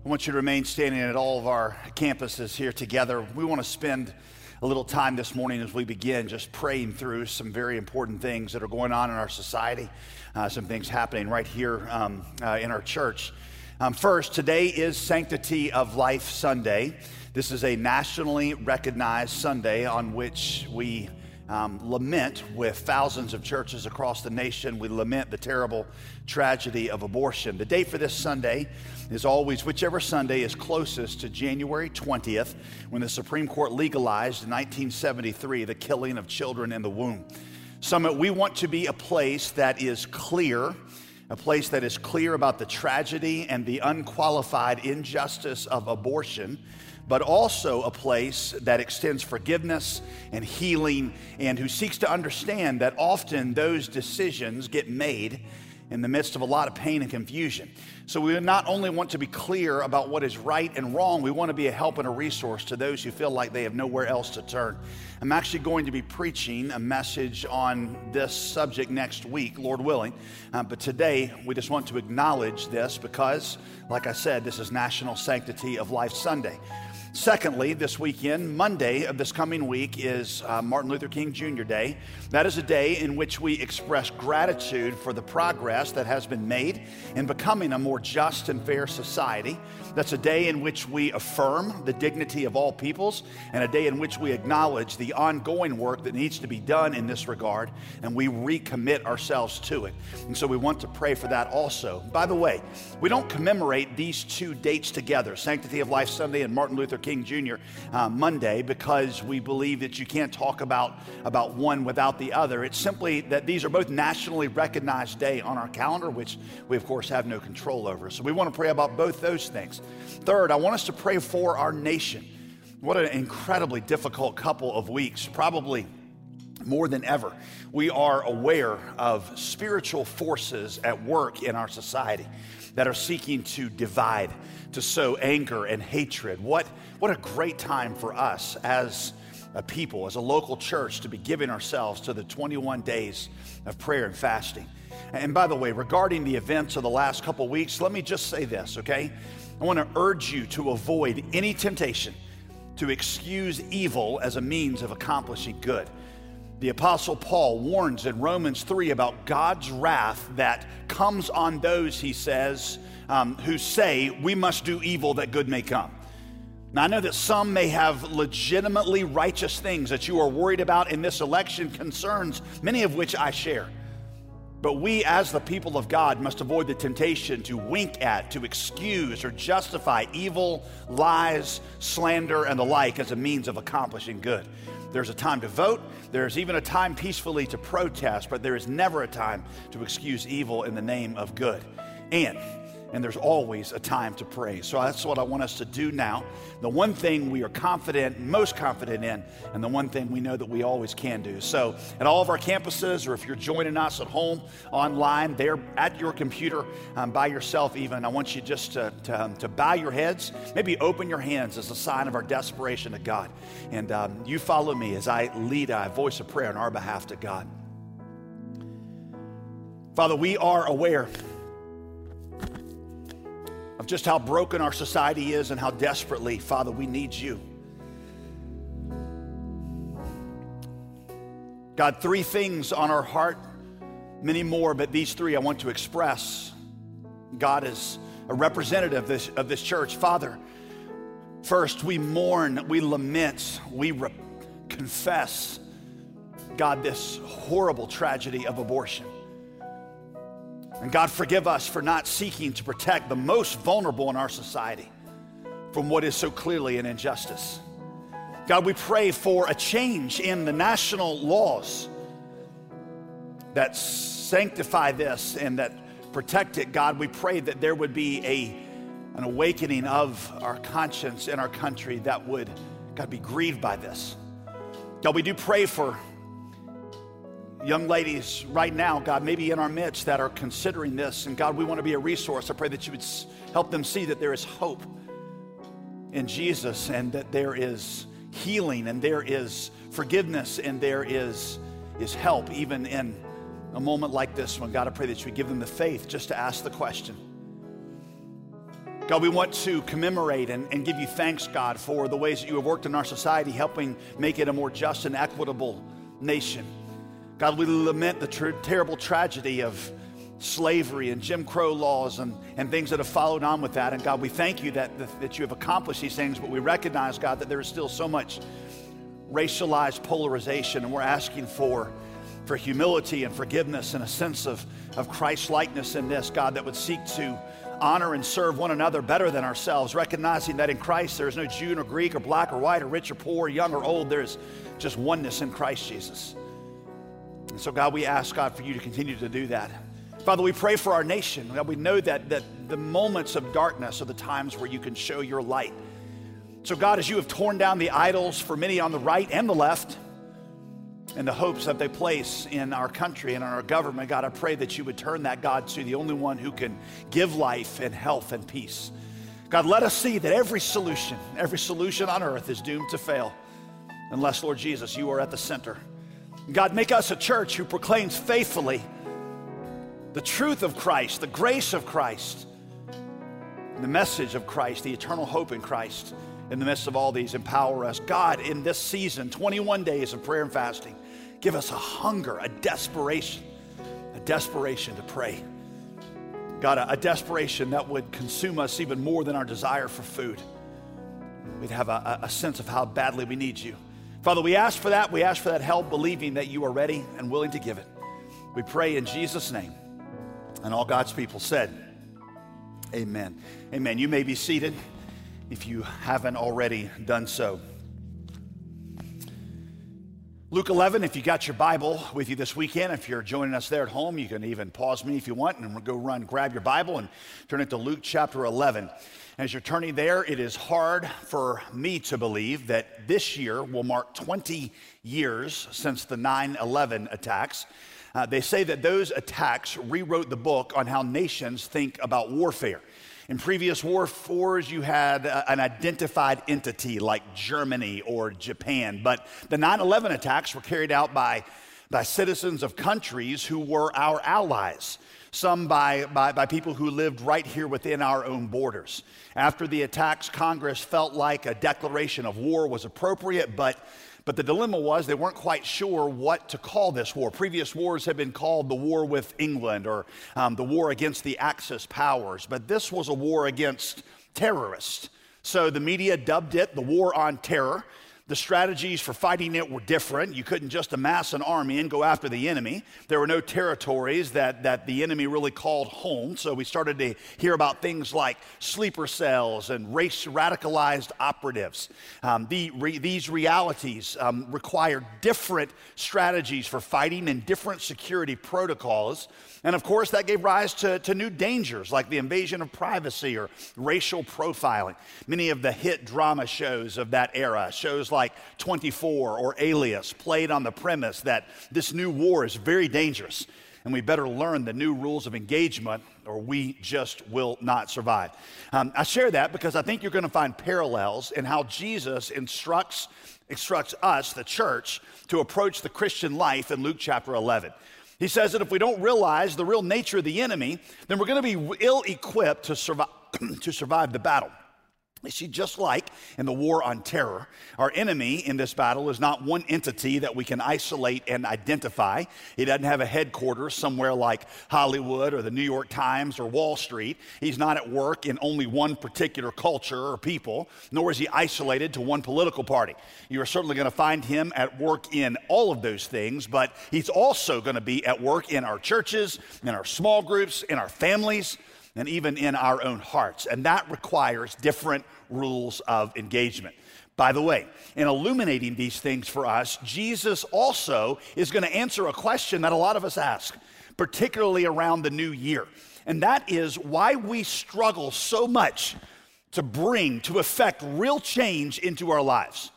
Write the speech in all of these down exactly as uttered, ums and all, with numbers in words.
I want you to remain standing at all of our campuses here together. We want to spend a little time this morning as we begin just praying through some very important things that are going on in our society, uh, some things happening right here um, uh, in our church. Um, first, today is Sanctity of Life Sunday. This is a nationally recognized Sunday on which we Um, lament with thousands of churches across the nation. We lament the terrible tragedy of abortion. The date for this Sunday is always whichever Sunday is closest to January twentieth, when the Supreme Court legalized in nineteen seventy-three the killing of children in the womb. Summit, we want to be a place that is clear, a place that is clear about the tragedy and the unqualified injustice of abortion, but also a place that extends forgiveness and healing and who seeks to understand that often those decisions get made in the midst of a lot of pain and confusion. So we not only want to be clear about what is right and wrong, we want to be a help and a resource to those who feel like they have nowhere else to turn. I'm actually going to be preaching a message on this subject next week, Lord willing. Uh, but today, we just want to acknowledge this because, like I said, this is National Sanctity of Life Sunday. Secondly, this weekend, Monday of this coming week, is uh, Martin Luther King Junior Day. That is a day in which we express gratitude for the progress that has been made in becoming a more just and fair society. That's a day in which we affirm the dignity of all peoples, and a day in which we acknowledge the ongoing work that needs to be done in this regard, and we recommit ourselves to it. And so we want to pray for that also. By the way, we don't commemorate these two dates together, Sanctity of Life Sunday and Martin Luther King Junior Uh, Monday, because we believe that you can't talk about, about one without the other. It's simply that these are both nationally recognized day on our calendar, which we of course have no control over. So we want to pray about both those things. Third, I want us to pray for our nation. What an incredibly difficult couple of weeks, probably more than ever. We are aware of spiritual forces at work in our society that are seeking to divide, to sow anger and hatred. What, what a great time for us as a people, as a local church, to be giving ourselves to the twenty-one days of prayer and fasting. And by the way, regarding the events of the last couple of weeks, let me just say this, okay? I want to urge you to avoid any temptation to excuse evil as a means of accomplishing good. The Apostle Paul warns in Romans three about God's wrath that comes on those, he says, um, who say, we must do evil that good may come. Now, I know that some may have legitimately righteous things that you are worried about in this election, concerns, many of which I share. But we as the people of God must avoid the temptation to wink at, to excuse or justify evil, lies, slander, and the like as a means of accomplishing good. There's a time to vote. There's even a time peacefully to protest, but there is never a time to excuse evil in the name of good. And And there's always a time to pray. So that's what I want us to do now. The one thing we are confident, most confident in, and the one thing we know that we always can do. So at all of our campuses, or if you're joining us at home, online, there at your computer, um, by yourself even, I want you just to, to, um, to bow your heads, maybe open your hands as a sign of our desperation to God. And um, you follow me as I lead a voice of prayer on our behalf to God. Father, we are aware of just how broken our society is and how desperately, Father, we need you. God, three things on our heart, many more, but these three I want to express. God, is a representative of this, of this church. Father, first, we mourn, we lament, we re- confess, God, this horrible tragedy of abortion. And God, forgive us for not seeking to protect the most vulnerable in our society from what is so clearly an injustice. God, we pray for a change in the national laws that sanctify this and that protect it. God, we pray that there would be a, an awakening of our conscience in our country that would, God, be grieved by this. God, we do pray for young ladies right now, God, maybe in our midst that are considering this. And God, we want to be a resource. I pray that you would help them see that there is hope in Jesus and that there is healing and there is forgiveness and there is, is help even in a moment like this one. God, I pray that you would give them the faith just to ask the question, God, we want to commemorate and, and give you thanks, God, for the ways that you have worked in our society, helping make it a more just and equitable nation. God, we lament the tr- terrible tragedy of slavery and Jim Crow laws and, and things that have followed on with that. And God, we thank you that, that, that you have accomplished these things, but we recognize, God, that there is still so much racialized polarization, and we're asking for, for humility and forgiveness and a sense of, of Christ-likeness in this, God, that would seek to honor and serve one another better than ourselves, recognizing that in Christ there is no Jew nor Greek or black or white or rich or poor, young or old. There is just oneness in Christ Jesus. And so, God, we ask, God, for you to continue to do that. Father, we pray for our nation. God, we know that, that the moments of darkness are the times where you can show your light. So, God, as you have torn down the idols for many on the right and the left, and the hopes that they place in our country and in our government, God, I pray that you would turn that, God, to the only one who can give life and health and peace. God, let us see that every solution, every solution on earth is doomed to fail unless, Lord Jesus, you are at the center. God, make us a church who proclaims faithfully the truth of Christ, the grace of Christ, the message of Christ, the eternal hope in Christ. In the midst of all these, empower us. God, in this season, twenty-one days of prayer and fasting, give us a hunger, a desperation, a desperation to pray. God, a, a desperation that would consume us even more than our desire for food. We'd have a, a sense of how badly we need you. Father, we ask for that. We ask for that help, believing that you are ready and willing to give it. We pray in Jesus' name. And all God's people said, amen. Amen. You may be seated if you haven't already done so. Luke eleven, if you got your Bible with you this weekend, if you're joining us there at home, you can even pause me if you want and go run, grab your Bible and turn it to Luke chapter eleven. As you're turning there, it is hard for me to believe that this year will mark twenty years since the nine eleven attacks. Uh, they say that those attacks rewrote the book on how nations think about warfare. In previous war wars, you had uh, an identified entity like Germany or Japan, but the nine eleven attacks were carried out by, by citizens of countries who were our allies, some by, by, by people who lived right here within our own borders. After the attacks, Congress felt like a declaration of war was appropriate, but But the dilemma was they weren't quite sure what to call this war. Previous wars had been called the war with England or um, the war against the Axis powers, but this was a war against terrorists. So the media dubbed it the war on terror. The strategies for fighting it were different. You couldn't just amass an army and go after the enemy. There were no territories that, that the enemy really called home. So we started to hear about things like sleeper cells and race radicalized operatives. Um, the, re, these realities um, required different strategies for fighting and different security protocols. And of course, that gave rise to, to new dangers like the invasion of privacy or racial profiling. Many of the hit drama shows of that era, shows like twenty-four or Alias, played on the premise that this new war is very dangerous and we better learn the new rules of engagement or we just will not survive. Um, I share that because I think you're going to find parallels in how Jesus instructs, instructs us, the church, to approach the Christian life in Luke chapter eleven. He says that if we don't realize the real nature of the enemy, then we're going to be ill-equipped to survive, to survive the battle. You see, just like in the war on terror, our enemy in this battle is not one entity that we can isolate and identify. He doesn't have a headquarters somewhere like Hollywood or the New York Times or Wall Street. He's not at work in only one particular culture or people, nor is he isolated to one political party. You are certainly going to find him at work in all of those things, but he's also going to be at work in our churches, in our small groups, in our families, and even in our own hearts. And that requires different rules of engagement. By the way, in illuminating these things for us, Jesus also is going to answer a question that a lot of us ask, particularly around the new year. And that is why we struggle so much to bring, to effect real change into our lives.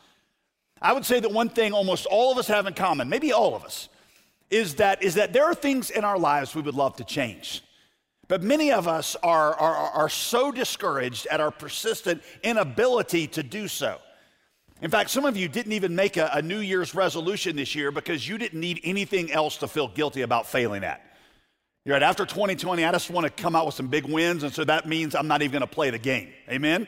I would say that one thing almost all of us have in common, maybe all of us, is that, is that there are things in our lives we would love to change. But many of us are, are, are so discouraged at our persistent inability to do so. In fact, some of you didn't even make a, a New Year's resolution this year because you didn't need anything else to feel guilty about failing at. You're right, after twenty twenty, I just want to come out with some big wins, and so that means I'm not even going to play the game. Amen?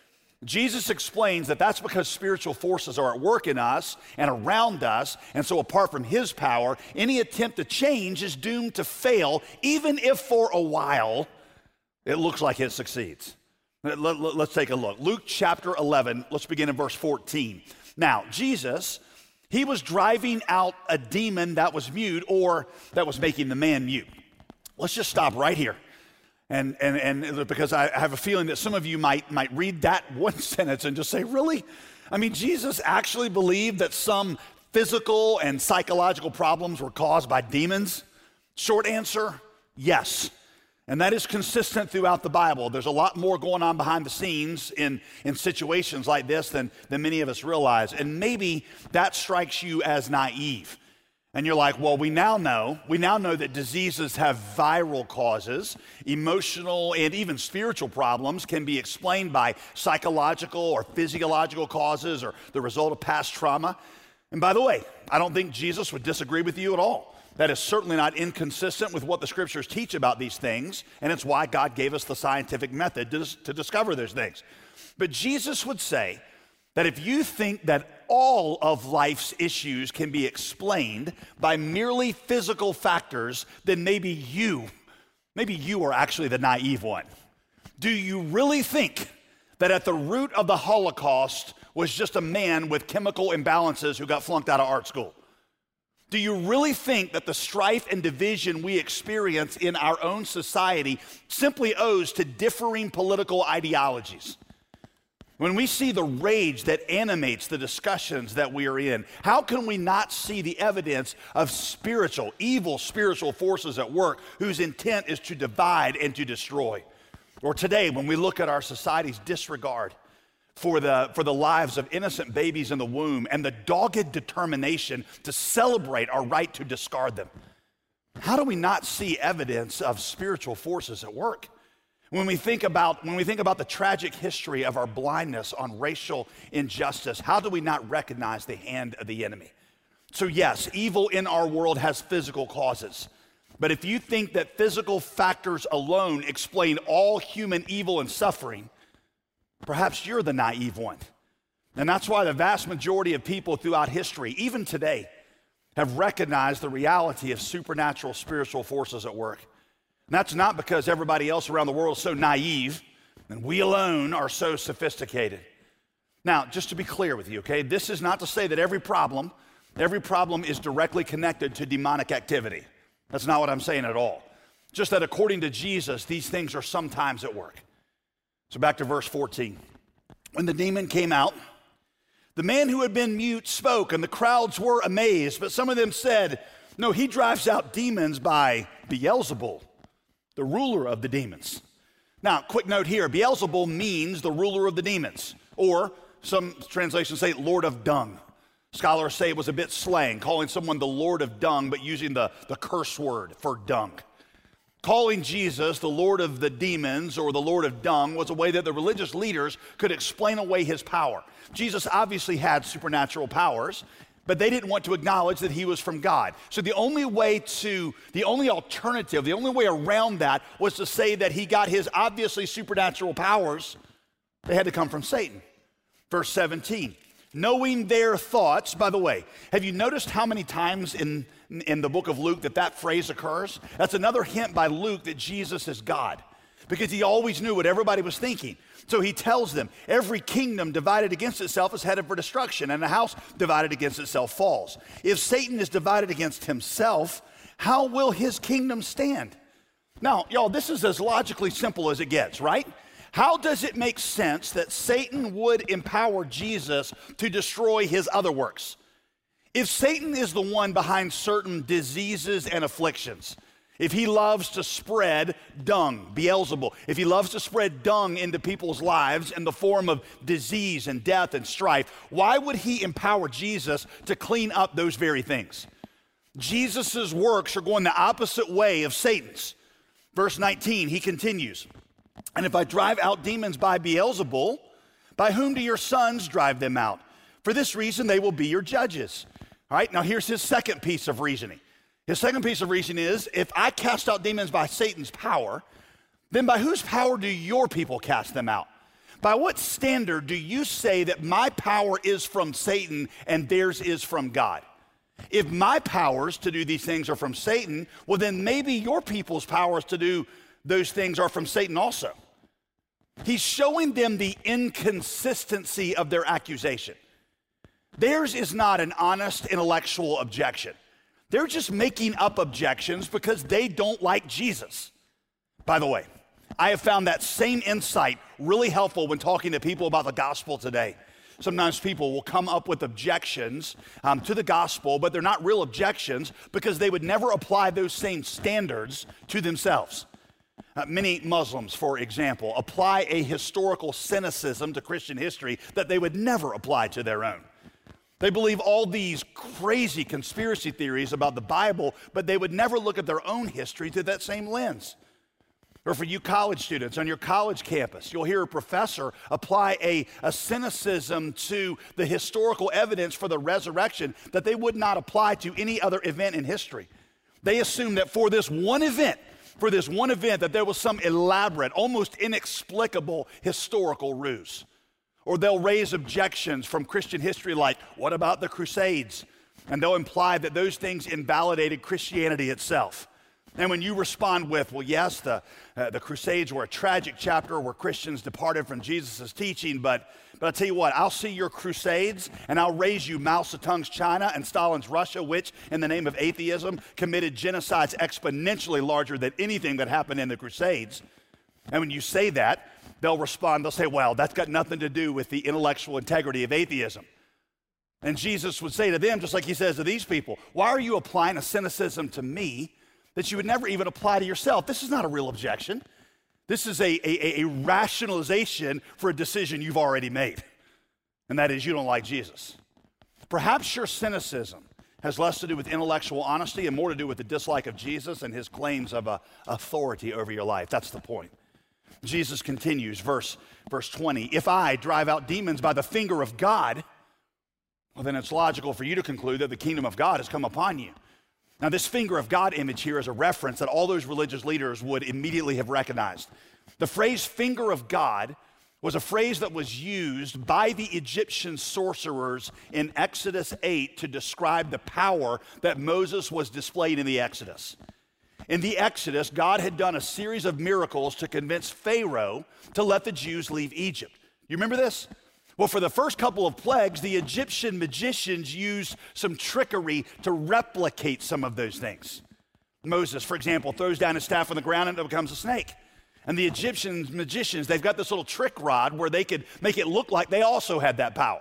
Jesus explains that that's because spiritual forces are at work in us and around us, and so apart from his power, any attempt to change is doomed to fail, even if for a while it looks like it succeeds. Let, let, let's take a look. Luke chapter eleven, let's begin in verse fourteen. Now, Jesus, he was driving out a demon that was mute or that was making the man mute. Let's just stop right here. And, and, and because I have a feeling that some of you might, might read that one sentence and just say, really? I mean, Jesus actually believed that some physical and psychological problems were caused by demons? Short answer, yes. And that is consistent throughout the Bible. There's a lot more going on behind the scenes in, in situations like this than, than many of us realize. And maybe that strikes you as naive. And you're like, well, we now know, we now know that diseases have viral causes. Emotional and even spiritual problems can be explained by psychological or physiological causes or the result of past trauma. And by the way, I don't think Jesus would disagree with you at all. That is certainly not inconsistent with what the scriptures teach about these things, and it's why God gave us the scientific method to, to discover those things. But Jesus would say that if you think that all of life's issues can be explained by merely physical factors, then maybe you, maybe you are actually the naive one. Do you really think that at the root of the Holocaust was just a man with chemical imbalances who got flunked out of art school? Do you really think that the strife and division we experience in our own society simply owes to differing political ideologies? When we see the rage that animates the discussions that we are in, how can we not see the evidence of spiritual, evil spiritual forces at work whose intent is to divide and to destroy? Or today, when we look at our society's disregard for the, for the lives of innocent babies in the womb and the dogged determination to celebrate our right to discard them, how do we not see evidence of spiritual forces at work? When we think about when we think about the tragic history of our blindness on racial injustice, how do we not recognize the hand of the enemy? So yes, evil in our world has physical causes. But if you think that physical factors alone explain all human evil and suffering, perhaps you're the naive one. And that's why the vast majority of people throughout history, even today, have recognized the reality of supernatural spiritual forces at work. And that's not because everybody else around the world is so naive and we alone are so sophisticated. Now, just to be clear with you, okay, this is not to say that every problem, every problem is directly connected to demonic activity. That's not what I'm saying at all. Just that according to Jesus, these things are sometimes at work. So back to verse fourteen. When the demon came out, the man who had been mute spoke, and the crowds were amazed. But some of them said, no, he drives out demons by Beelzebul, the ruler of the demons. Now, quick note here, Beelzebul means the ruler of the demons, or some translations say Lord of Dung. Scholars say it was a bit slang, calling someone the Lord of Dung, but using the, the curse word for dung. Calling Jesus the Lord of the demons or the Lord of Dung was a way that the religious leaders could explain away his power. Jesus obviously had supernatural powers, but they didn't want to acknowledge that he was from God. So the only way to, the only alternative, the only way around that was to say that he got his obviously supernatural powers. They had to come from Satan. Verse seventeen, knowing their thoughts. By the way, have you noticed how many times in, in the book of Luke that that phrase occurs? That's another hint by Luke that Jesus is God, because he always knew what everybody was thinking. So he tells them, every kingdom divided against itself is headed for destruction, and a house divided against itself falls. If Satan is divided against himself, how will his kingdom stand? Now, y'all, this is as logically simple as it gets, right? How does it make sense that Satan would empower Jesus to destroy his other works? If Satan is the one behind certain diseases and afflictions, if he loves to spread dung, Beelzebul, if he loves to spread dung into people's lives in the form of disease and death and strife, why would he empower Jesus to clean up those very things? Jesus' works are going the opposite way of Satan's. Verse nineteen, he continues, and if I drive out demons by Beelzebul, by whom do your sons drive them out? For this reason, they will be your judges. All right, now here's his second piece of reasoning. His second piece of reasoning is, if I cast out demons by Satan's power, then by whose power do your people cast them out? By what standard do you say that my power is from Satan and theirs is from God? If my powers to do these things are from Satan, well, then maybe your people's powers to do those things are from Satan also. He's showing them the inconsistency of their accusation. Theirs is not an honest intellectual objection. They're just making up objections because they don't like Jesus. By the way, I have found that same insight really helpful when talking to people about the gospel today. Sometimes people will come up with objections um, to the gospel, but they're not real objections because they would never apply those same standards to themselves. Uh, many Muslims, for example, apply a historical cynicism to Christian history that they would never apply to their own. They believe all these crazy conspiracy theories about the Bible, but they would never look at their own history through that same lens. Or for you college students on your college campus, you'll hear a professor apply a, a cynicism to the historical evidence for the resurrection that they would not apply to any other event in history. They assume that for this one event, for this one event, that there was some elaborate, almost inexplicable historical ruse. Or they'll raise objections from Christian history like, what about the Crusades? And they'll imply that those things invalidated Christianity itself. And when you respond with, well, yes, the, uh, the Crusades were a tragic chapter where Christians departed from Jesus' teaching, but, but I'll tell you what, I'll see your Crusades and I'll raise you Mao Zedong's China and Stalin's Russia, which in the name of atheism committed genocides exponentially larger than anything that happened in the Crusades. And when you say that, they'll respond, they'll say, well, that's got nothing to do with the intellectual integrity of atheism. And Jesus would say to them, just like he says to these people, why are you applying a cynicism to me that you would never even apply to yourself? This is not a real objection. This is a, a, a rationalization for a decision you've already made, and that is you don't like Jesus. Perhaps your cynicism has less to do with intellectual honesty and more to do with the dislike of Jesus and his claims of uh, authority over your life. That's the point. Jesus continues, verse, verse twenty, if I drive out demons by the finger of God, well, then it's logical for you to conclude that the kingdom of God has come upon you. Now, this finger of God image here is a reference that all those religious leaders would immediately have recognized. The phrase finger of God was a phrase that was used by the Egyptian sorcerers in Exodus eight to describe the power that Moses was displaying in the Exodus. In the Exodus, God had done a series of miracles to convince Pharaoh to let the Jews leave Egypt. You remember this? Well, for the first couple of plagues, the Egyptian magicians used some trickery to replicate some of those things. Moses, for example, throws down his staff on the ground and it becomes a snake. And the Egyptian magicians, they've got this little trick rod where they could make it look like they also had that power.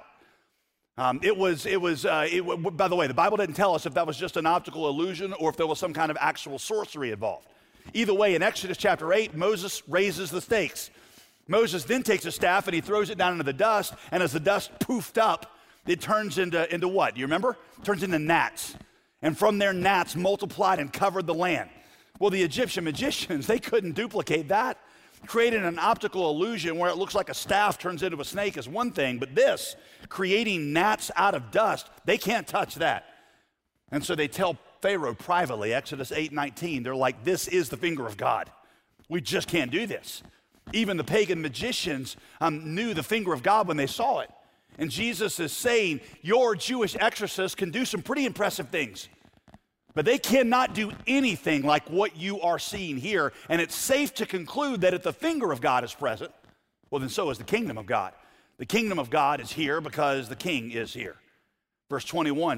Um, it was, it was. Uh, it, by the way, the Bible didn't tell us if that was just an optical illusion or if there was some kind of actual sorcery involved. Either way, in Exodus chapter eight, Moses raises the stakes. Moses then takes a staff and he throws it down into the dust, and as the dust poofed up, it turns into, into what? You remember? It turns into gnats. And from their gnats multiplied and covered the land. Well, the Egyptian magicians, they couldn't duplicate that. Creating an optical illusion where it looks like a staff turns into a snake is one thing, but this, creating gnats out of dust, they can't touch that. And so they tell Pharaoh privately, Exodus eight nineteen, they're like, this is the finger of God. We just can't do this. Even the pagan magicians um, knew the finger of God when they saw it. And Jesus is saying, your Jewish exorcists can do some pretty impressive things, but they cannot do anything like what you are seeing here. And it's safe to conclude that if the finger of God is present, well, then so is the kingdom of God. The kingdom of God is here because the king is here. Verse twenty-one,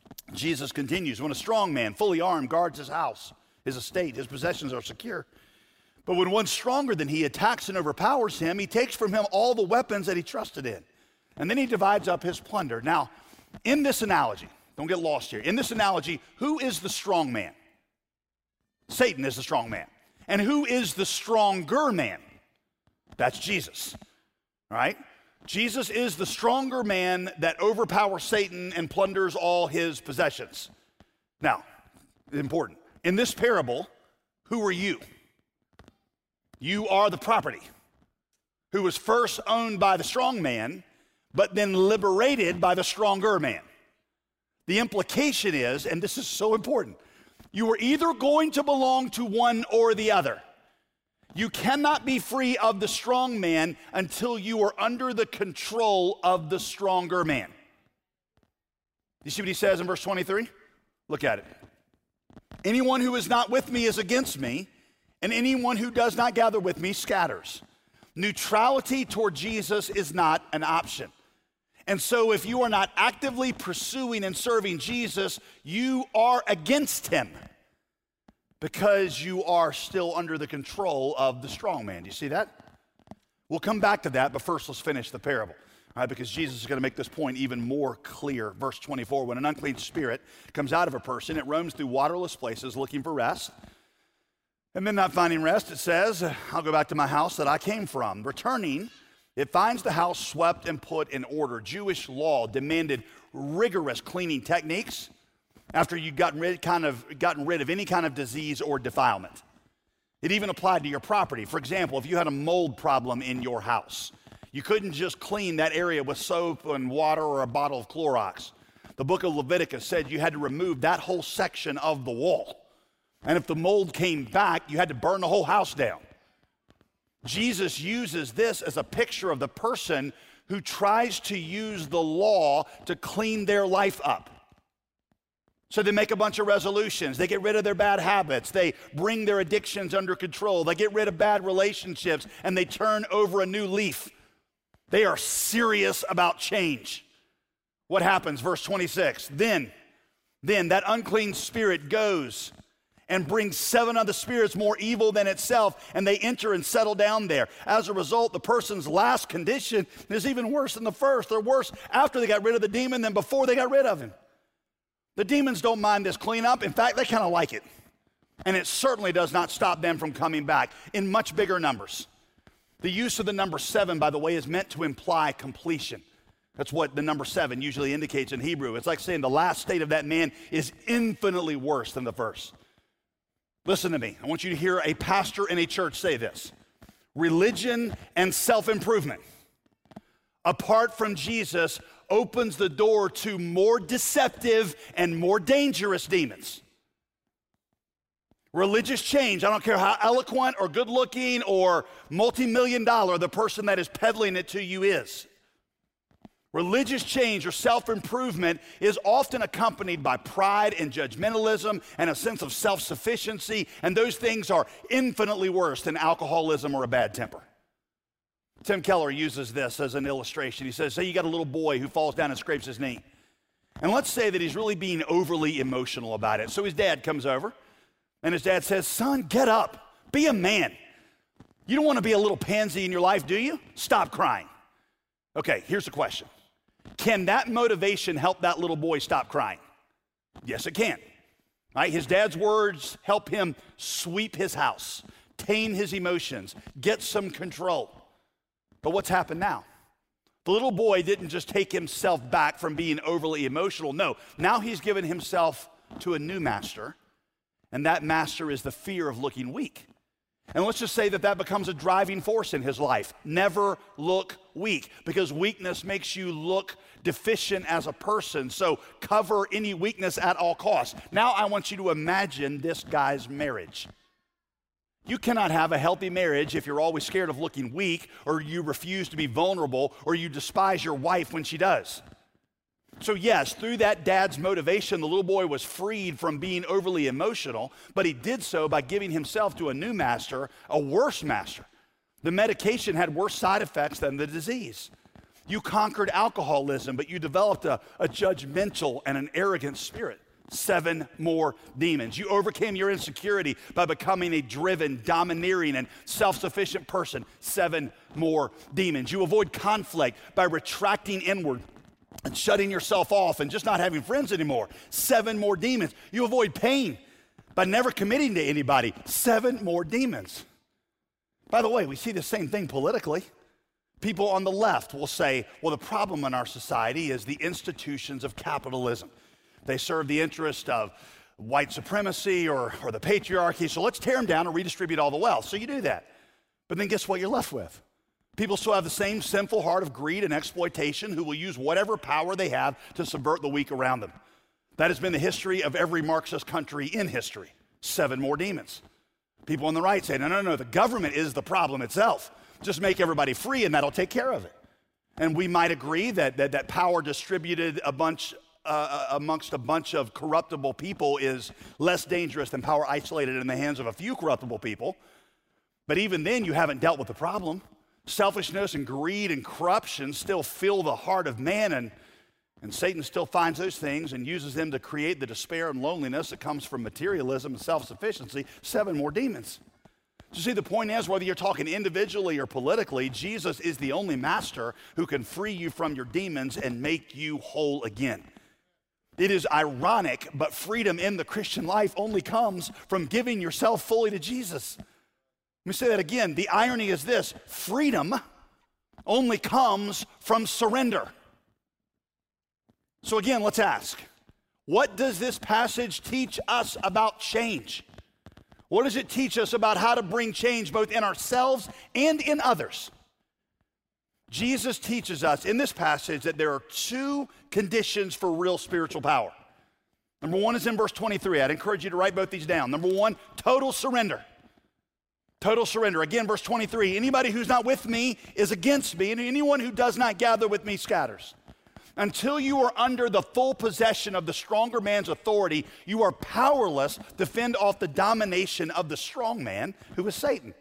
Jesus continues, when a strong man, fully armed, guards his house, his estate, his possessions are secure. But when one stronger than he attacks and overpowers him, he takes from him all the weapons that he trusted in. And then he divides up his plunder. Now, in this analogy, don't get lost here. In this analogy, who is the strong man? Satan is the strong man. And who is the stronger man? That's Jesus, right? Jesus is the stronger man that overpowers Satan and plunders all his possessions. Now, important. In this parable, who are you? You are the property who was first owned by the strong man, but then liberated by the stronger man. The implication is, and this is so important, You are either going to belong to one or the other. You cannot be free of the strong man until you are under the control of the stronger man. You see what he says in verse twenty-three? Look at it. Anyone who is not with me is against me, and anyone who does not gather with me scatters. Neutrality toward Jesus is not an option. And so if you are not actively pursuing and serving Jesus, you are against him, because you are still under the control of the strong man. Do you see that? We'll come back to that, but first let's finish the parable, all right, because Jesus is going to make this point even more clear. Verse twenty-four, when an unclean spirit comes out of a person, it roams through waterless places looking for rest. And then not finding rest, it says, I'll go back to my house that I came from. Returning, it finds the house swept and put in order. Jewish law demanded rigorous cleaning techniques after you'd gotten rid, kind of, gotten rid of any kind of disease or defilement. It even applied to your property. For example, if you had a mold problem in your house, you couldn't just clean that area with soap and water or a bottle of Clorox. The book of Leviticus said you had to remove that whole section of the wall. And if the mold came back, you had to burn the whole house down. Jesus uses this as a picture of the person who tries to use the law to clean their life up. So they make a bunch of resolutions. They get rid of their bad habits. They bring their addictions under control. They get rid of bad relationships, and they turn over a new leaf. They are serious about change. What happens? Verse twenty-six, then, then that unclean spirit goes and brings seven other spirits more evil than itself, and they enter and settle down there. As a result, the person's last condition is even worse than the first. They're worse after they got rid of the demon than before they got rid of him. The demons don't mind this cleanup. In fact, they kind of like it. And it certainly does not stop them from coming back in much bigger numbers. The use of the number seven, by the way, is meant to imply completion. That's what the number seven usually indicates in Hebrew. It's like saying the last state of that man is infinitely worse than the first. Listen to me. I want you to hear a pastor in a church say this. Religion and self-improvement, apart from Jesus, opens the door to more deceptive and more dangerous demons. Religious change, I don't care how eloquent or good-looking or multi-million dollar the person that is peddling it to you is. Religious change or self-improvement is often accompanied by pride and judgmentalism and a sense of self-sufficiency, and those things are infinitely worse than alcoholism or a bad temper. Tim Keller uses this as an illustration. He says, say you got a little boy who falls down and scrapes his knee. And let's say that he's really being overly emotional about it. So his dad comes over, and his dad says, son, get up, be a man. You don't want to be a little pansy in your life, do you? Stop crying. Okay, here's the question. Can that motivation help that little boy stop crying? Yes, it can. Right? His dad's words help him sweep his house, tame his emotions, get some control. But what's happened now? The little boy didn't just take himself back from being overly emotional. No, now he's given himself to a new master, and that master is the fear of looking weak. And let's just say that that becomes a driving force in his life. Never look weak, because weakness makes you look deficient as a person. So cover any weakness at all costs. Now I want you to imagine this guy's marriage. You cannot have a healthy marriage if you're always scared of looking weak, or you refuse to be vulnerable, or you despise your wife when she does. So yes, through that dad's motivation, the little boy was freed from being overly emotional, but he did so by giving himself to a new master, a worse master. The medication had worse side effects than the disease. You conquered alcoholism, but you developed a, a judgmental and an arrogant spirit. Seven more demons. You overcame your insecurity by becoming a driven, domineering, and self-sufficient person. Seven more demons. You avoid conflict by retracting inward and shutting yourself off and just not having friends anymore. Seven more demons. You avoid pain by never committing to anybody. Seven more demons. By the way, we see the same thing politically. People on the left will say, well, the problem in our society is the institutions of capitalism. They serve the interest of white supremacy or, or the patriarchy, so let's tear them down and redistribute all the wealth. So you do that. But then guess what you're left with? People still have the same sinful heart of greed and exploitation who will use whatever power they have to subvert the weak around them. That has been the history of every Marxist country in history. Seven more demons. People on the right say, no, no, no, the government is the problem itself. Just make everybody free and that'll take care of it. And we might agree that that, that power distributed a bunch uh, amongst a bunch of corruptible people is less dangerous than power isolated in the hands of a few corruptible people. But even then, you haven't dealt with the problem. Selfishness and greed and corruption still fill the heart of man, and, and Satan still finds those things and uses them to create the despair and loneliness that comes from materialism and self-sufficiency. Seven more demons. So see, the point is, whether you're talking individually or politically, Jesus is the only master who can free you from your demons and make you whole again. It is ironic, but freedom in the Christian life only comes from giving yourself fully to Jesus. Let me say that again. The irony is this: freedom only comes from surrender. So again, let's ask, what does this passage teach us about change? What does it teach us about how to bring change both in ourselves and in others? Jesus teaches us in this passage that there are two conditions for real spiritual power. Number one is in verse twenty-three. I'd encourage you to write both these down. Number one, total surrender. Total surrender. Again, verse twenty-three, anybody who's not with me is against me, and anyone who does not gather with me scatters. Until you are under the full possession of the stronger man's authority, you are powerless to fend off the domination of the strong man, who is Satan.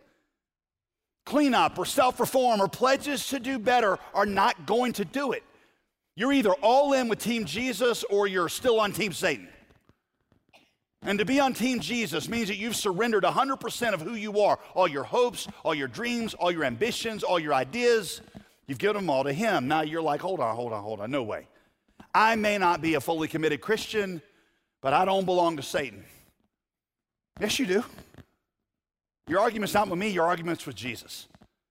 Cleanup or self-reform or pledges to do better are not going to do it. You're either all in with Team Jesus or you're still on Team Satan. And to be on Team Jesus means that you've surrendered one hundred percent of who you are, all your hopes, all your dreams, all your ambitions, all your ideas. You've given them all to him. Now you're like, hold on, hold on, hold on, no way. I may not be a fully committed Christian, but I don't belong to Satan. Yes, you do. Your argument's not with me, your argument's with Jesus.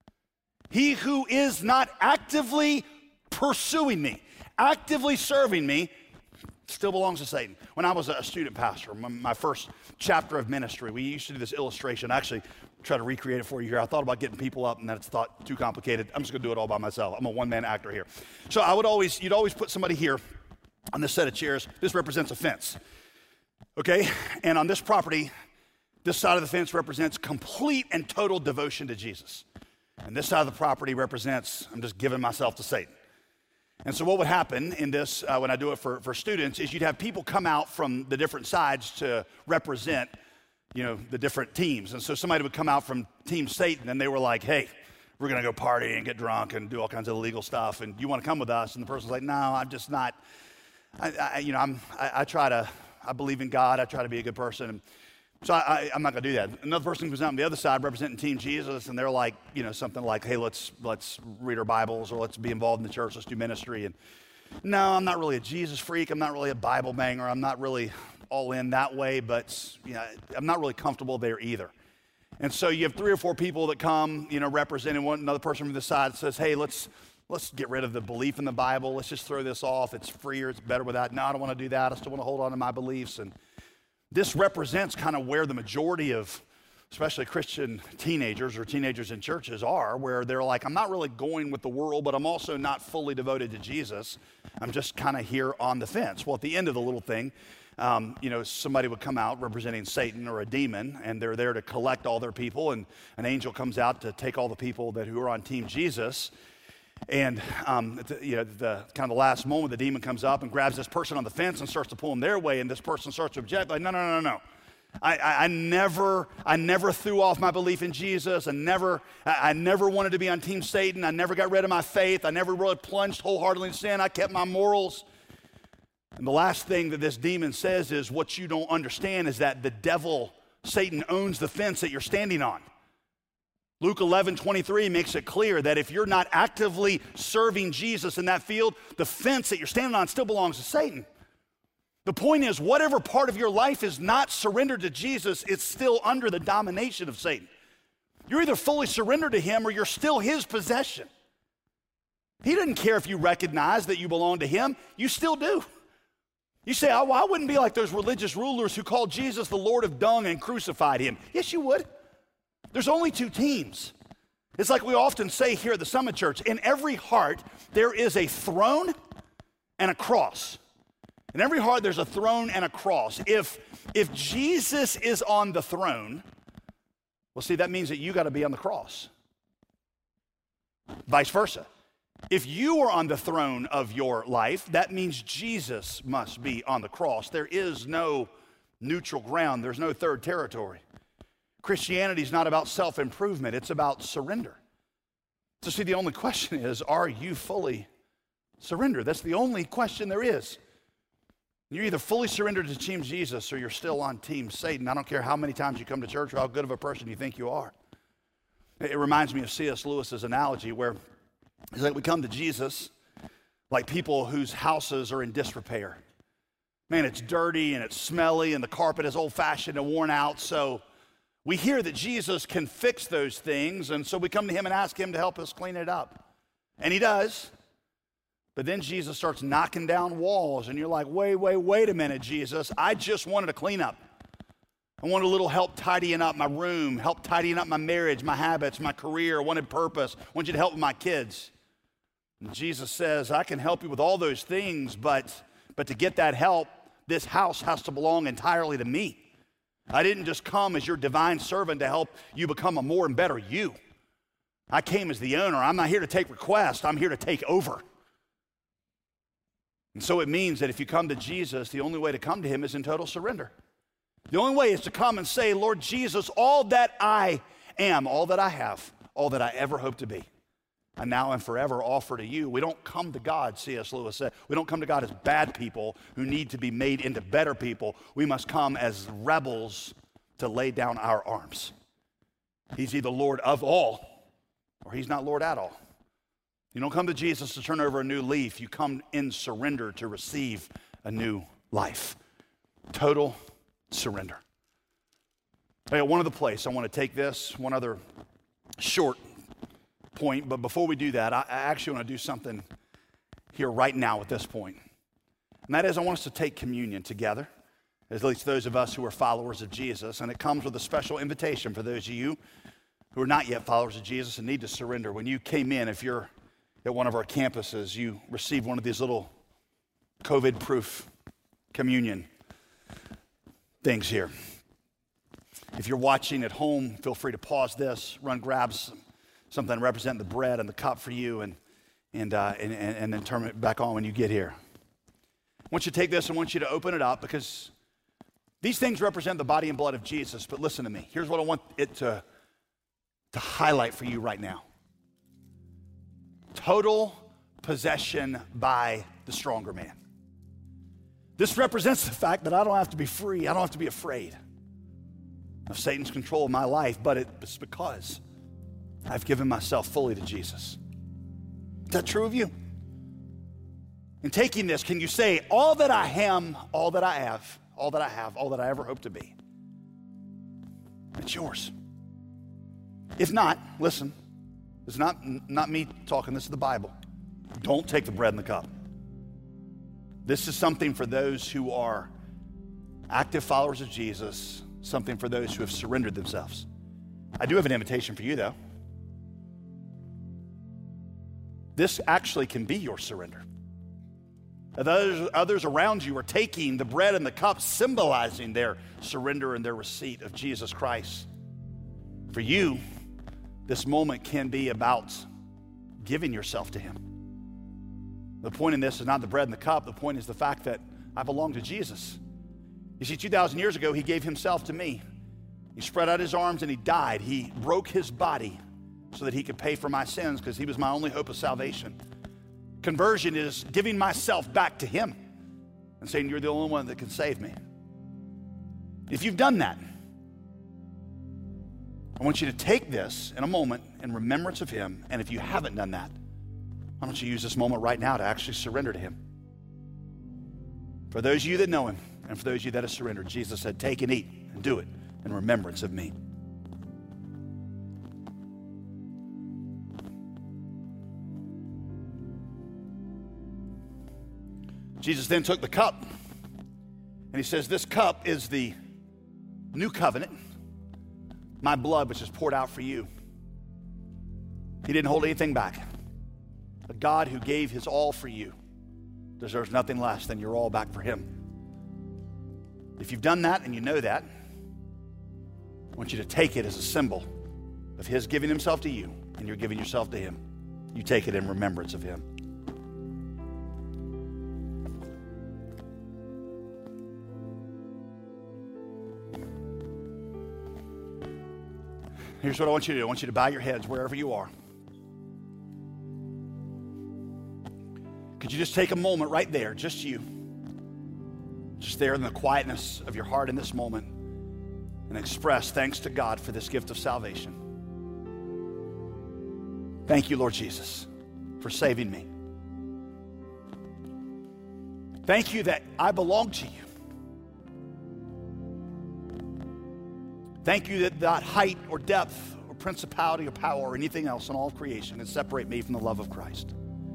He who is not actively pursuing me, actively serving me, still belongs to Satan. When I was a student pastor, my first chapter of ministry, we used to do this illustration. I actually try to recreate it for you here. I thought about getting people up, and that's thought too complicated. I'm just gonna do it all by myself. I'm a one-man actor here. So I would always, you'd always put somebody here on this set of chairs. This represents a fence, okay? And on this property, this side of the fence represents complete and total devotion to Jesus. And this side of the property represents, I'm just giving myself to Satan. And so what would happen in this, uh, when I do it for, for students, is you'd have people come out from the different sides to represent, you know, the different teams. And so somebody would come out from Team Satan, and they were like, hey, we're going to go party and get drunk and do all kinds of illegal stuff, and you want to come with us? And the person's like, no, I'm just not, I, I, you know, I'm, I, I try to, I believe in God, I try to be a good person. And so I, I, I'm not going to do that. Another person comes out on the other side representing Team Jesus, and they're like, you know, something like, hey, let's let's read our Bibles, or let's be involved in the church, let's do ministry. And no, I'm not really a Jesus freak. I'm not really a Bible banger. I'm not really all in that way, but you know, I'm not really comfortable there either. And so you have three or four people that come, you know, representing one another person from the side that says, hey, let's let's get rid of the belief in the Bible. Let's just throw this off. It's freer. It's better without. No, I don't want to do that. I still want to hold on to my beliefs. And this represents kind of where the majority of, especially Christian teenagers or teenagers in churches are, where they're like, I'm not really going with the world, but I'm also not fully devoted to Jesus. I'm just kind of here on the fence. Well, at the end of the little thing, um, you know, somebody would come out representing Satan or a demon, and they're there to collect all their people, and an angel comes out to take all the people that who are on Team Jesus. And um, the, you know, the kind of the last moment, the demon comes up and grabs this person on the fence and starts to pull them their way, and this person starts to object, like, no, no, no, no. I, I, I never, I never threw off my belief in Jesus. I never, I, I never wanted to be on Team Satan. I never got rid of my faith. I never really plunged wholeheartedly in sin. I kept my morals. And the last thing that this demon says is, what you don't understand is that the devil, Satan, owns the fence that you're standing on. Luke eleven twenty-three makes it clear that if you're not actively serving Jesus in that field, the fence that you're standing on still belongs to Satan. The point is, whatever part of your life is not surrendered to Jesus, it's still under the domination of Satan. You're either fully surrendered to him or you're still his possession. He doesn't care if you recognize that you belong to him. You still do. You say, oh, well, I wouldn't be like those religious rulers who called Jesus the Lord of dung and crucified him. Yes, you would. There's only two teams. It's like we often say here at the Summit Church, in every heart, there is a throne and a cross. In every heart, there's a throne and a cross. If, if Jesus is on the throne, well, see, that means that you got to be on the cross. Vice versa. If you are on the throne of your life, that means Jesus must be on the cross. There is no neutral ground. There's no third territory. Christianity is not about self-improvement. It's about surrender. So see, the only question is, are you fully surrendered? That's the only question there is. You're either fully surrendered to Team Jesus or you're still on Team Satan. I don't care how many times you come to church or how good of a person you think you are. It reminds me of C S Lewis's analogy where it's like we come to Jesus like people whose houses are in disrepair. Man, it's dirty and it's smelly and the carpet is old-fashioned and worn out. So we hear that Jesus can fix those things, and so we come to him and ask him to help us clean it up. And he does. But then Jesus starts knocking down walls, and you're like, wait, wait, wait a minute, Jesus. I just wanted a cleanup. I wanted a little help tidying up my room, help tidying up my marriage, my habits, my career. I wanted purpose. I want you to help with my kids. And Jesus says, I can help you with all those things, but, but to get that help, this house has to belong entirely to me. I didn't just come as your divine servant to help you become a more and better you. I came as the owner. I'm not here to take requests. I'm here to take over. And so it means that if you come to Jesus, the only way to come to him is in total surrender. The only way is to come and say, Lord Jesus, all that I am, all that I have, all that I ever hope to be, I now and forever offer to you. We don't come to God, C S Lewis said. We don't come to God as bad people who need to be made into better people. We must come as rebels to lay down our arms. He's either Lord of all or he's not Lord at all. You don't come to Jesus to turn over a new leaf. You come in surrender to receive a new life. Total surrender. I got one other place. I want to take this, one other short point. But before we do that, I actually want to do something here right now at this point. And that is I want us to take communion together, at least those of us who are followers of Jesus. And it comes with a special invitation for those of you who are not yet followers of Jesus and need to surrender. When you came in, if you're at one of our campuses, you received one of these little COVID-proof communion things here. If you're watching at home, feel free to pause this, run, grab some, something representing the bread and the cup for you, and and, uh, and and and then turn it back on when you get here. I want you to take this and I want you to open it up because these things represent the body and blood of Jesus. But listen to me. Here's what I want it to, to highlight for you right now. Total possession by the stronger man. This represents the fact that I don't have to be free. I don't have to be afraid of Satan's control of my life, but it's because I've given myself fully to Jesus. Is that true of you? In taking this, can you say, all that I am, all that I have, all that I have, all that I ever hope to be, it's yours. If not, listen, it's not, not me talking, this is the Bible. Don't take the bread and the cup. This is something for those who are active followers of Jesus, something for those who have surrendered themselves. I do have an invitation for you, though. This actually can be your surrender. Others, others around you are taking the bread and the cup, symbolizing their surrender and their receipt of Jesus Christ. For you, this moment can be about giving yourself to him. The point in this is not the bread and the cup. The point is the fact that I belong to Jesus. You see, two thousand years ago, he gave himself to me. He spread out his arms and he died. He broke his body so that he could pay for my sins because he was my only hope of salvation. Conversion is giving myself back to him and saying, you're the only one that can save me. If you've done that, I want you to take this in a moment in remembrance of him. And if you haven't done that, why don't you use this moment right now to actually surrender to him? For those of you that know him and for those of you that have surrendered, Jesus said, take and eat and do it in remembrance of me. Jesus then took the cup and he says, this cup is the new covenant, my blood which is poured out for you. He didn't hold anything back. A God who gave his all for you deserves nothing less than your all back for him. If you've done that and you know that, I want you to take it as a symbol of his giving himself to you, and you're giving yourself to him. You take it in remembrance of him. Here's what I want you to do. I want you to bow your heads wherever you are. Could you just take a moment right there, just you, just there in the quietness of your heart in this moment, and express thanks to God for this gift of salvation. Thank you, Lord Jesus, for saving me. Thank you that I belong to you. Thank you that not height or depth or principality or power or anything else in all of creation can separate me from the love of Christ.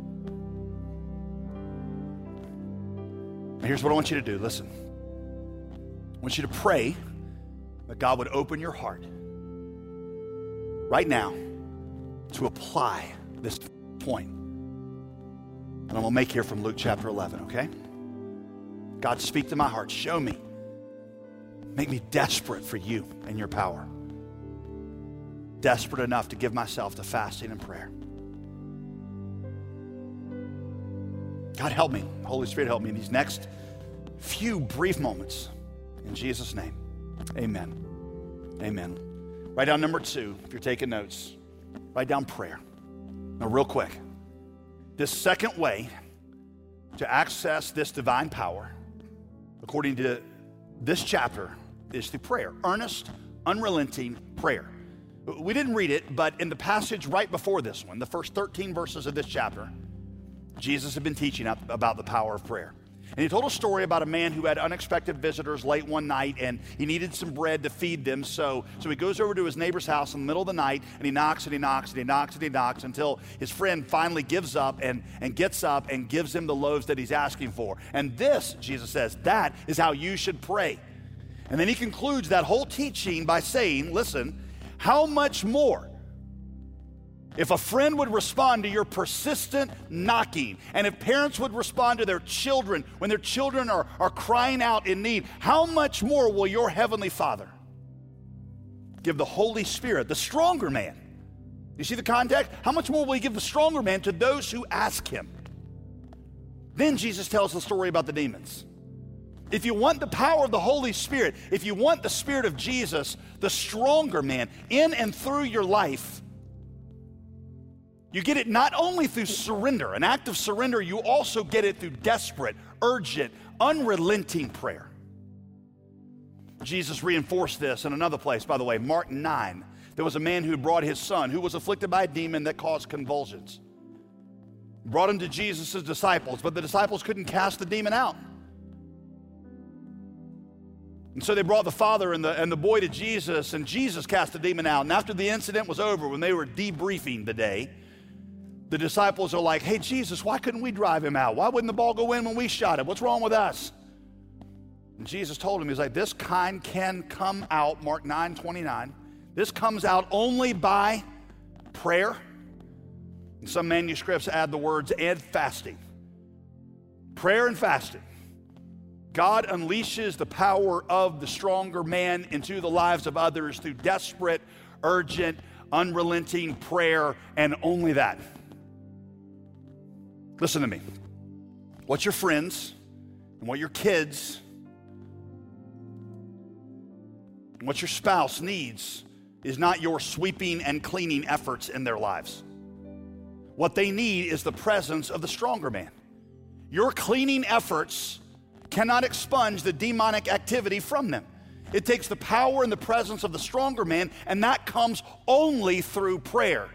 And here's what I want you to do. Listen. I want you to pray that God would open your heart right now to apply this point. And I'm going to make here from Luke chapter eleven, okay? God, speak to my heart. Show me. Make me desperate for you and your power. Desperate enough to give myself to fasting and prayer. God, help me. Holy Spirit, help me in these next few brief moments. In Jesus' name, amen. Amen. Write down number two, if you're taking notes. Write down prayer. Now, real quick. This second way to access this divine power, according to this chapter, is through prayer. Earnest, unrelenting prayer. We didn't read it, but in the passage right before this one, the first thirteen verses of this chapter, Jesus had been teaching about the power of prayer. And he told a story about a man who had unexpected visitors late one night, and he needed some bread to feed them. So, so he goes over to his neighbor's house in the middle of the night, and he knocks and he knocks and he knocks and he knocks until his friend finally gives up and, and gets up and gives him the loaves that he's asking for. And this, Jesus says, that is how you should pray. And then he concludes that whole teaching by saying, listen, how much more if a friend would respond to your persistent knocking, and if parents would respond to their children when their children are, are crying out in need, how much more will your heavenly Father give the Holy Spirit, the stronger man? You see the context? How much more will he give the stronger man to those who ask him? Then Jesus tells the story about the demons. If you want the power of the Holy Spirit, if you want the Spirit of Jesus, the stronger man, in and through your life, you get it not only through surrender, an act of surrender, you also get it through desperate, urgent, unrelenting prayer. Jesus reinforced this in another place, by the way, Mark nine. There was a man who brought his son who was afflicted by a demon that caused convulsions. Brought him to Jesus' disciples, but the disciples couldn't cast the demon out. And so they brought the father and the, and the boy to Jesus, and Jesus cast the demon out. And after the incident was over, when they were debriefing the day, the disciples are like, hey, Jesus, why couldn't we drive him out? Why wouldn't the ball go in when we shot it? What's wrong with us? And Jesus told him, he's like, this kind can come out, Mark nine twenty-nine. This comes out only by prayer. And some manuscripts add the words, and fasting. Prayer and fasting. God unleashes the power of the stronger man into the lives of others through desperate, urgent, unrelenting prayer, and only that. Listen to me. What your friends and what your kids and what your spouse needs is not your sweeping and cleaning efforts in their lives. What they need is the presence of the stronger man. Your cleaning efforts cannot expunge the demonic activity from them. It takes the power and the presence of the stronger man, and that comes only through prayer.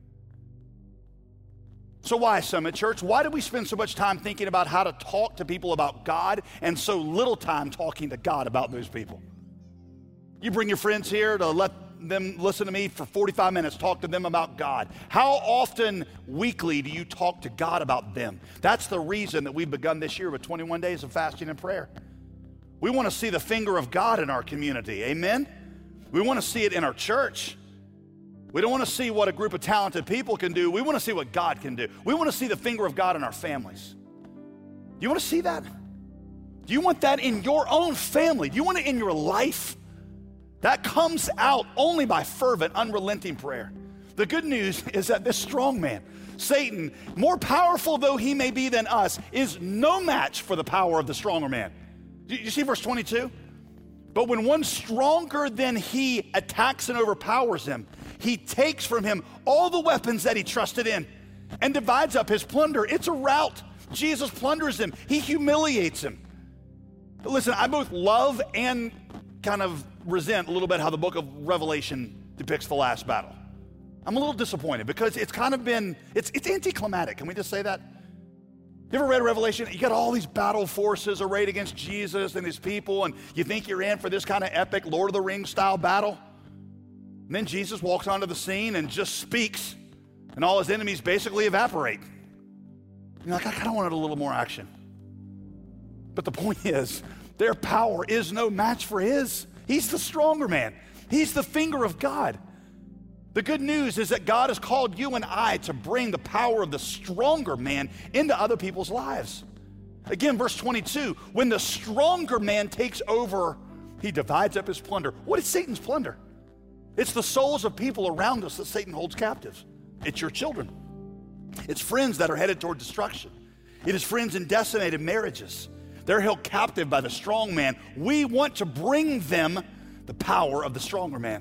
So why, Summit Church? Why do we spend so much time thinking about how to talk to people about God and so little time talking to God about those people? You bring your friends here to let them listen to me for forty-five minutes, talk to them about God. How often weekly do you talk to God about them? That's the reason that we've begun this year with twenty-one days of fasting and prayer. We want to see the finger of God in our community, amen? We want to see it in our church. We don't want to see what a group of talented people can do. We want to see what God can do. We want to see the finger of God in our families. you want to see that? Do you want that in your own family? Do you want it in your life? That comes out only by fervent, unrelenting prayer. The good news is that this strong man, Satan, more powerful though he may be than us, is no match for the power of the stronger man. You, you see verse twenty-two? But when one stronger than he attacks and overpowers him, he takes from him all the weapons that he trusted in and divides up his plunder. It's a rout. Jesus plunders him. He humiliates him. But listen, I both love and kind of resent a little bit how the book of Revelation depicts the last battle. I'm a little disappointed because it's kind of been, it's, it's anticlimactic. Can we just say that? You ever read Revelation? You got all these battle forces arrayed against Jesus and his people, and you think you're in for this kind of epic Lord of the Rings style battle. And then Jesus walks onto the scene and just speaks, and all his enemies basically evaporate. You're like, I kind of wanted a little more action. But the point is, their power is no match for his. He's the stronger man. He's the finger of God. The good news is that God has called you and I to bring the power of the stronger man into other people's lives. Again, verse twenty-two, when the stronger man takes over, he divides up his plunder. What is Satan's plunder? It's the souls of people around us that Satan holds captives. It's your children. It's friends that are headed toward destruction. It is friends in decimated marriages. They're held captive by the strong man. We want to bring them the power of the stronger man.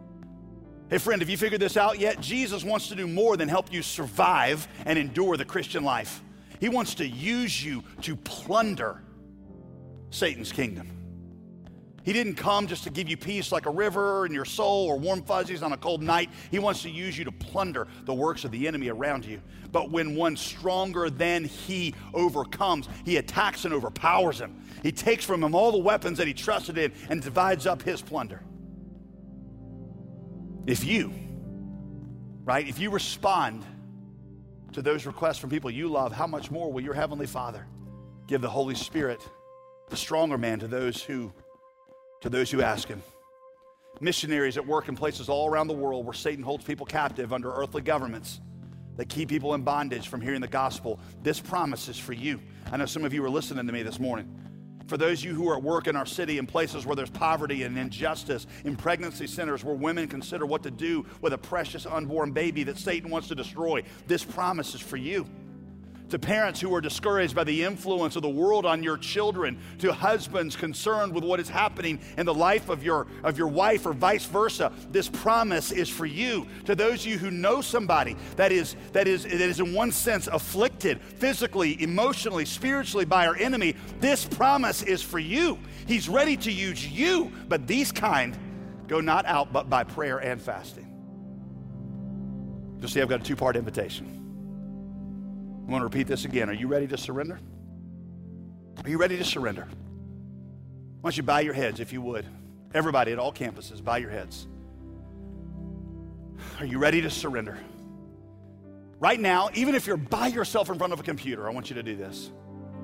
Hey friend, have you figured this out yet? Jesus wants to do more than help you survive and endure the Christian life. He wants to use you to plunder Satan's kingdom. He didn't come just to give you peace like a river in your soul or warm fuzzies on a cold night. He wants to use you to plunder the works of the enemy around you. But when one stronger than he overcomes, he attacks and overpowers him. He takes from him all the weapons that he trusted in and divides up his plunder. If you, right, if you respond to those requests from people you love, how much more will your Heavenly Father give the Holy Spirit, the stronger man, to those who, to those who ask him? Missionaries at work in places all around the world where Satan holds people captive under earthly governments that keep people in bondage from hearing the gospel. This promise is for you. I know some of you are listening to me this morning. For those of you who are at work in our city in places where there's poverty and injustice, in pregnancy centers where women consider what to do with a precious unborn baby that Satan wants to destroy, this promise is for you. To parents who are discouraged by the influence of the world on your children, to husbands concerned with what is happening in the life of your, of your wife or vice versa, this promise is for you. To those of you who know somebody that is, that is, that is in one sense afflicted physically, emotionally, spiritually by our enemy, this promise is for you. He's ready to use you, but these kind go not out but by prayer and fasting. Just see, I've got a two-part invitation. I want to repeat this again. Are you ready to surrender? Are you ready to surrender? Why don't you bow your heads if you would? Everybody at all campuses, bow your heads. Are you ready to surrender? Right now, even if you're by yourself in front of a computer, I want you to do this.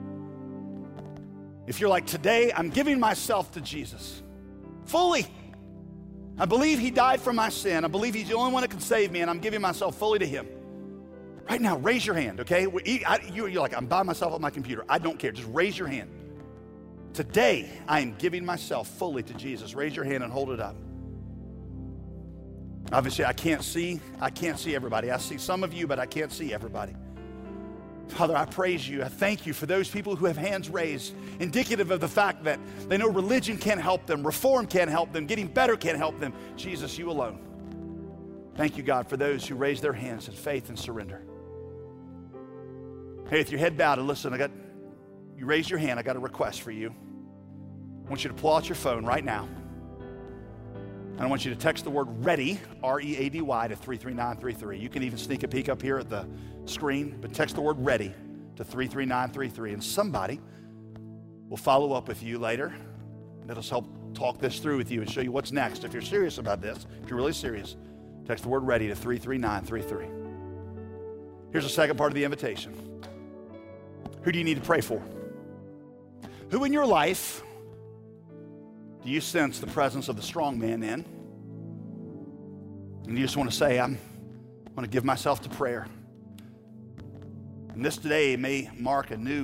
If you're like, today, I'm giving myself to Jesus fully. I believe he died for my sin. I believe he's the only one that can save me, and I'm giving myself fully to him. Right now, raise your hand, okay? You're like, I'm by myself on my computer. I don't care. Just raise your hand. Today, I am giving myself fully to Jesus. Raise your hand and hold it up. Obviously, I can't see. I can't see everybody. I see some of you, but I can't see everybody. Father, I praise you. I thank you for those people who have hands raised, indicative of the fact that they know religion can't help them, reform can't help them, getting better can't help them. Jesus, you alone. Thank you, God, for those who raise their hands in faith and surrender. Hey, with your head bowed, and listen, I got, you raised your hand, I got a request for you. I want you to pull out your phone right now. And I want you to text the word READY, R E A D Y, to three three nine three three. You can even sneak a peek up here at the screen, but text the word READY to three three nine three three. And somebody will follow up with you later. That'll help talk this through with you and show you what's next. If you're serious about this, if you're really serious, text the word READY to three three nine three three. Here's the second part of the invitation. Who do you need to pray for? Who in your life do you sense the presence of the strong man in? And you just want to say, I'm, I want to give myself to prayer. And this day may mark a new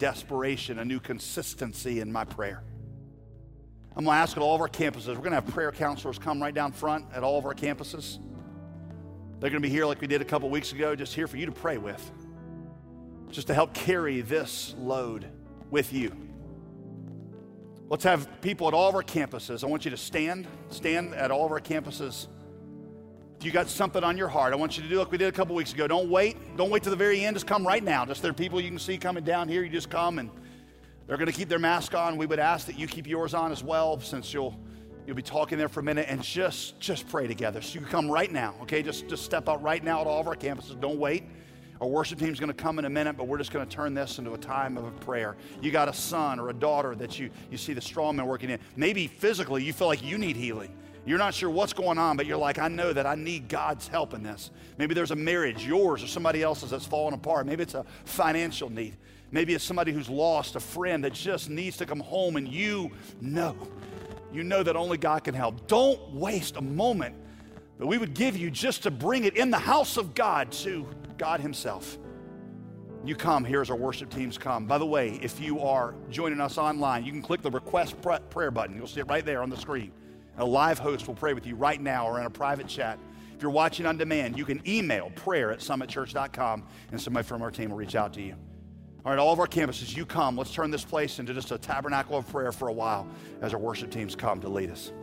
desperation, a new consistency in my prayer. I'm going to ask at all of our campuses, we're going to have prayer counselors come right down front at all of our campuses. They're going to be here like we did a couple weeks ago, just here for you to pray with, just to help carry this load with you. Let's have people at all of our campuses. I want you to stand, stand at all of our campuses. If you got something on your heart, I want you to do like we did a couple weeks ago. Don't wait. Don't wait to the very end. Just come right now. Just there are people you can see coming down here. You just come, and they're going to keep their mask on. We would ask that you keep yours on as well, since you'll you'll be talking there for a minute, and just just pray together. So you can come right now, okay? Just just step out right now at all of our campuses. Don't wait. Our worship team's going to come in a minute, but we're just going to turn this into a time of prayer. You got a son or a daughter that you you see the strong man working in. Maybe physically you feel like you need healing. You're not sure what's going on, but you're like, I know that I need God's help in this. Maybe there's a marriage, yours or somebody else's, that's falling apart. Maybe it's a financial need. Maybe it's somebody who's lost, a friend that just needs to come home, and you know, you know that only God can help. Don't waste a moment that we would give you just to bring it in the house of God to God himself. You come, here's our worship teams come. By the way, if you are joining us online, you can click the request prayer button. You'll see it right there on the screen. A live host will pray with you right now or in a private chat. If you're watching on demand, you can email prayer at summit church dot com, and somebody from our team will reach out to you. All right, all of our campuses, you come. Let's turn this place into just a tabernacle of prayer for a while as our worship teams come to lead us.